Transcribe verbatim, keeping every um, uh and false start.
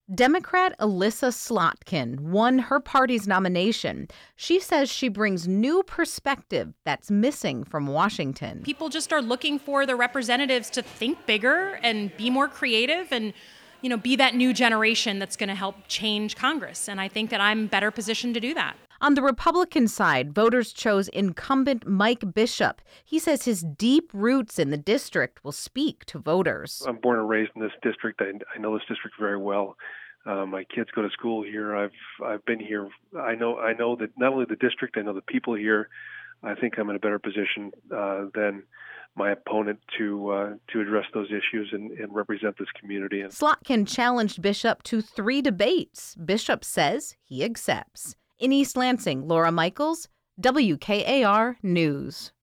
Democrat Alyssa Slotkin won her party's nomination. She says she brings new perspective that's missing from Washington. People just are looking for the representatives to think bigger and be more creative and, you know, be that new generation that's going to help change Congress. And I think that I'm better positioned to do that. On the Republican side, voters chose incumbent Mike Bishop. He says his deep roots in the district will speak to voters. I'm born and raised in this district. I, I know this district very well. Uh, my kids go to school here. I've I've been here. I know I know that not only the district, I know the people here. I think I'm in a better position uh, than my opponent to uh, to address those issues and, and represent this community. Slotkin challenged Bishop to three debates. Bishop says he accepts. In East Lansing, Laura Michaels, W K A R News.